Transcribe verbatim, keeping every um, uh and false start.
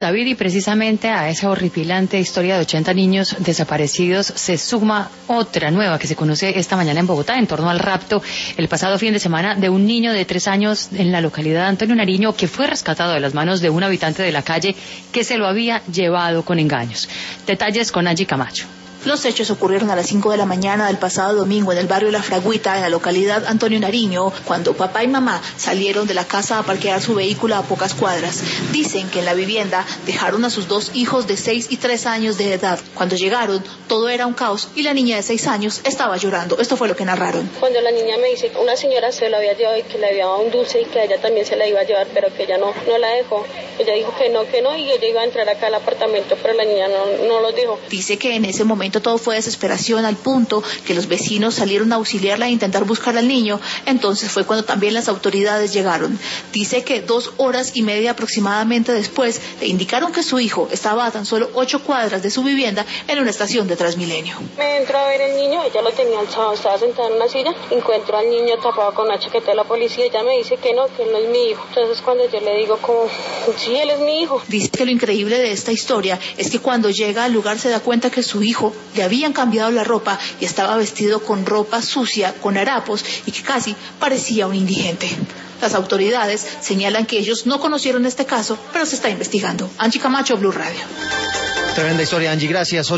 David, y precisamente a esa horripilante historia de ochenta niños desaparecidos se suma otra nueva que se conoce esta mañana en Bogotá en torno al rapto el pasado fin de semana de un niño de tres años en la localidad de Antonio Nariño, que fue rescatado de las manos de un habitante de la calle que se lo había llevado con engaños. Detalles con Angie Camacho. Los hechos ocurrieron a las cinco de la mañana del pasado domingo en el barrio La Fragüita, en la localidad Antonio Nariño, cuando papá y mamá salieron de la casa a parquear su vehículo a pocas cuadras. Dicen que en la vivienda dejaron a sus dos hijos de seis y tres años de edad. Cuando llegaron, todo era un caos y la niña de seis años estaba llorando. Esto fue lo que narraron. Cuando la niña me dice que una señora se lo había llevado y que le había dado un dulce y que a ella también se la iba a llevar, pero que ella no, no la dejó. Ella dijo que no, que no, y ella iba a entrar acá al apartamento, pero la niña no, no lo dijo. Dice que en ese momento todo fue desesperación, al punto que los vecinos salieron a auxiliarla e intentar buscar al niño. Entonces fue cuando también las autoridades llegaron. Dice que dos horas y media aproximadamente después le indicaron que su hijo estaba a tan solo ocho cuadras de su vivienda en una estación de Transmilenio. Me entró a ver el niño, ella lo tenía alzado, estaba sentado en una silla, encuentro al niño tapado con una chaqueta de la policía, ella me dice que no, que él no es mi hijo. Entonces cuando yo le digo como, sí, él es mi hijo. Dice que lo increíble de esta historia es que cuando llega al lugar se da cuenta que su hijo le había habían cambiado la ropa y estaba vestido con ropa sucia, con harapos, y que casi parecía un indigente. Las autoridades señalan que ellos no conocieron este caso, pero se está investigando. Angie Camacho, Blue Radio. Tremenda historia, Angie, gracias.